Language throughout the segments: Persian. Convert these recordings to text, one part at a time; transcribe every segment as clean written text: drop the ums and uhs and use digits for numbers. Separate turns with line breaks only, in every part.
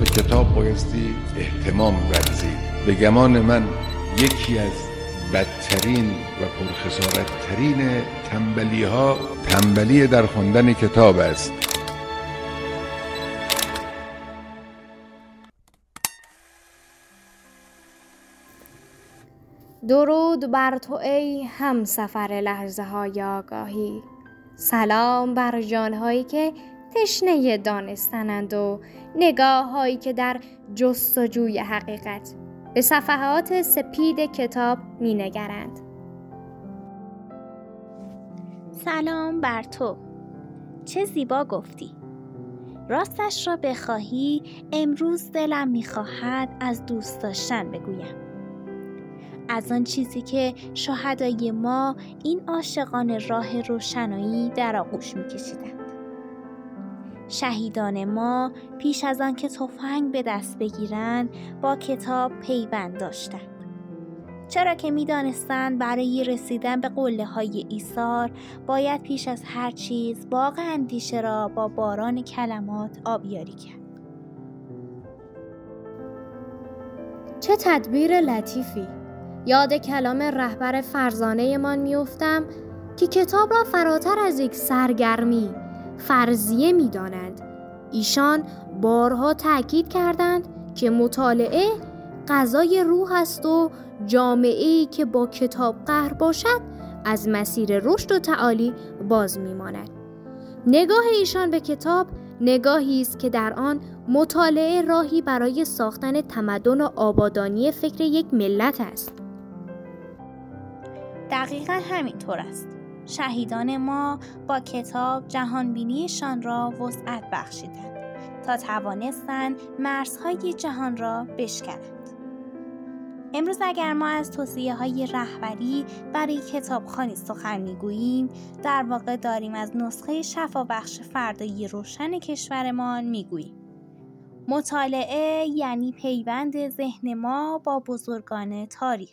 به کتاب بایستی اهتمام ورزید. به گمان من یکی از بدترین و پرخسارت‌ترین تنبلی‌ها تنبلی در خوندن کتاب است.
درود بر تو ای همسفر لحظه های آگاهی. سلام بر جانهایی که تشنه دانستنند و نگاه هایی که در جستجوی حقیقت به صفحات سپید کتاب می نگرند.
سلام بر تو. چه زیبا گفتی. راستش را بخواهی امروز دلم می خواهد از دوست داشتن بگویم. از آن چیزی که شهدای ما این عاشقان راه روشنایی در آغوش می‌کشیدند. شهیدان ما پیش از آن که تفنگ به دست بگیرند با کتاب پیوند داشتند. چرا که می‌دانستند برای رسیدن به قله‌های ایثار باید پیش از هر چیز باغ اندیشه را با باران کلمات آبیاری کرد.
چه تدبیر لطیفی! یاد کلام رهبر فرزانه من میافتم که کتاب را فراتر از یک سرگرمی فرضیه می‌دانند. ایشان بارها تأکید کردند که مطالعه غذای روح است و جامعه‌ای که با کتاب قهر باشد از مسیر رشد و تعالی باز می‌ماند. نگاه ایشان به کتاب نگاهی است که در آن مطالعه راهی برای ساختن تمدن و آبادانی فکر یک ملت است.
دقیقاً همینطور است. شهیدان ما با کتاب جهانبینیشان را وسعت بخشیدند تا توانستند مرزهای جهان را بشکنند. امروز اگر ما از توصیه‌های رهبری برای کتابخوانی سخن می‌گوییم، در واقع داریم از نسخه شفابخش فردایی روشن کشورمان می‌گوییم. مطالعه یعنی پیوند ذهن ما با بزرگان تاریخ.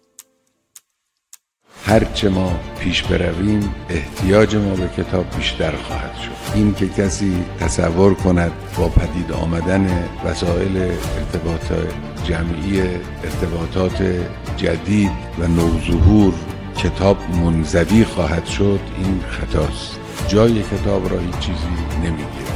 هرچه ما پیش برویم احتیاج ما به کتاب بیشتر خواهد شد. این که کسی تصور کند با پدید آمدن وسایل ارتباط جمعی، ارتباطات جدید و نوظهور کتاب منزوی خواهد شد، این خطاست. جای کتاب را هیچ چیزی نمیگیره.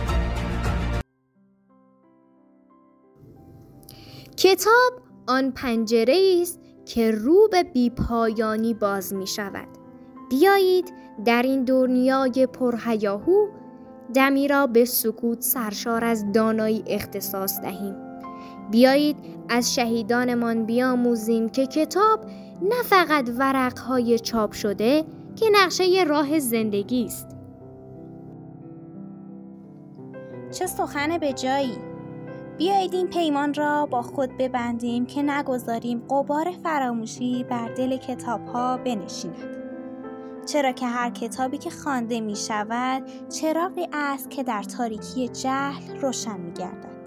کتاب آن پنجره است که رو به بی‌پایانی باز می شود. بیایید در این دنیای پرهیاهو دمی را به سکوت سرشار از دانایی اختصاص دهیم. بیایید از شهیدانمان بیاموزیم که کتاب نه فقط ورقهای چاپ شده که نقشه راه زندگی است.
چه سخن به جایی! بیایید این پیمان را با خود ببندیم که نگذاریم غبار فراموشی بر دل کتاب‌ها بنشیند. چرا که هر کتابی که خوانده می شود چراغی است که در تاریکی جهل روشن می گردد.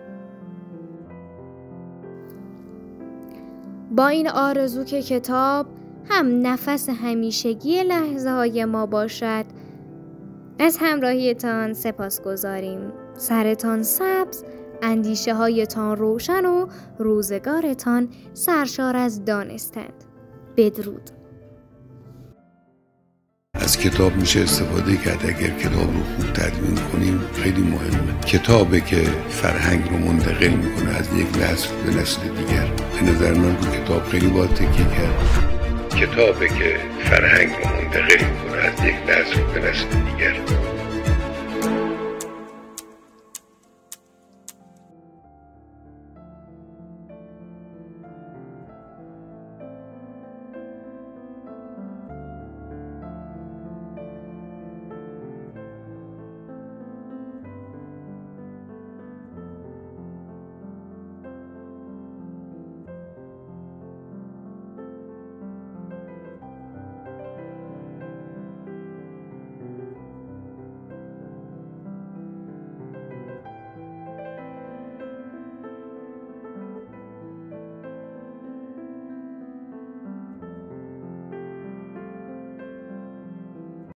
با این آرزو که کتاب هم نفس همیشگی لحظه های ما باشد، از همراهیتان سپاسگزاریم. سرتان سبز، اندیشه هایتان روشن و روزگارتان سرشار از دانستن. بدرود.
از کتاب میشه استفاده کرد. اگر کتاب رو خوب تدوین کنیم خیلی مهمه. کتابه که فرهنگ رو منتقل میکنه از یک نسل به نسل دیگر. به نظر من رو کتاب خیلی باید تکیه کرد. کتابه که فرهنگ رو منتقل میکنه از یک نسل به نسل دیگر.